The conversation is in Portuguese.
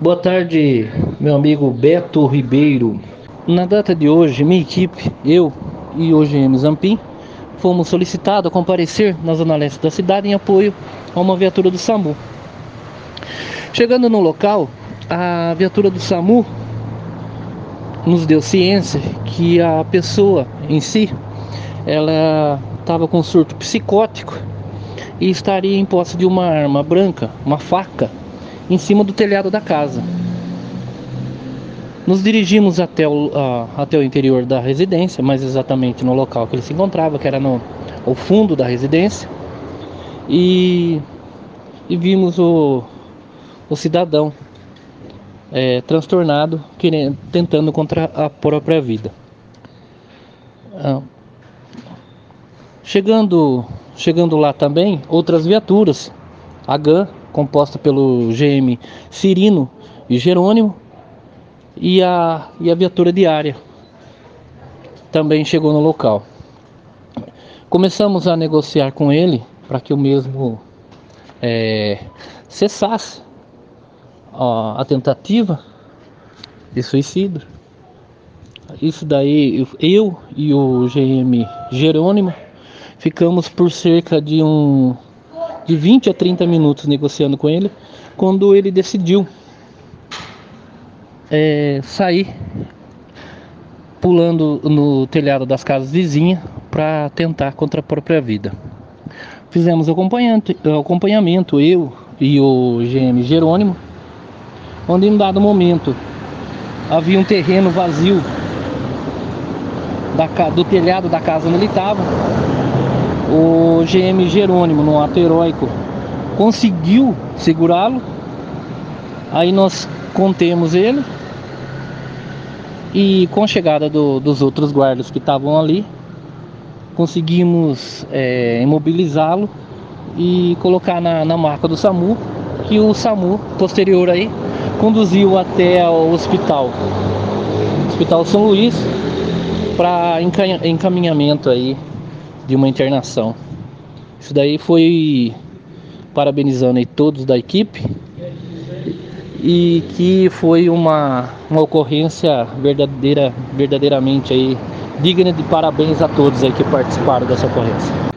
Boa tarde, meu amigo Beto Ribeiro. Na data de hoje, minha equipe, eu e o GM Zampim, fomos solicitados a comparecer na zona leste da cidade em apoio a uma viatura do SAMU. Chegando no local, a viatura do SAMU nos deu ciência que a pessoa em si, ela estava com surto psicótico e estaria em posse de uma arma branca, uma faca, em cima do telhado da casa. Nos dirigimos até o interior da residência, mais exatamente no local que ele se encontrava, que era no fundo da residência, e vimos o cidadão transtornado, tentando contra a própria vida. Chegando lá também, outras viaturas, a GAN, composta pelo GM Cirino e Jerônimo, e a viatura diária também chegou no local. Começamos a negociar com ele para que o mesmo cessasse a tentativa de suicídio. Isso daí, eu e o GM Jerônimo ficamos por cerca de 20 a 30 minutos negociando com ele, quando ele decidiu sair pulando no telhado das casas vizinhas para tentar contra a própria vida. Fizemos acompanhamento, eu e o GM Jerônimo, onde em um dado momento havia um terreno vazio do telhado da casa onde ele estava. O GM Jerônimo, no ato heróico, conseguiu segurá-lo. Aí nós contemos ele, e com a chegada dos outros guardas que estavam ali, conseguimos imobilizá-lo e colocar na maca do SAMU, que o SAMU posterior aí conduziu até o Hospital São Luís, para encaminhamento aí de uma internação. Isso daí foi parabenizando aí todos da equipe, e que foi uma ocorrência verdadeiramente aí digna de parabéns a todos aí que participaram dessa ocorrência.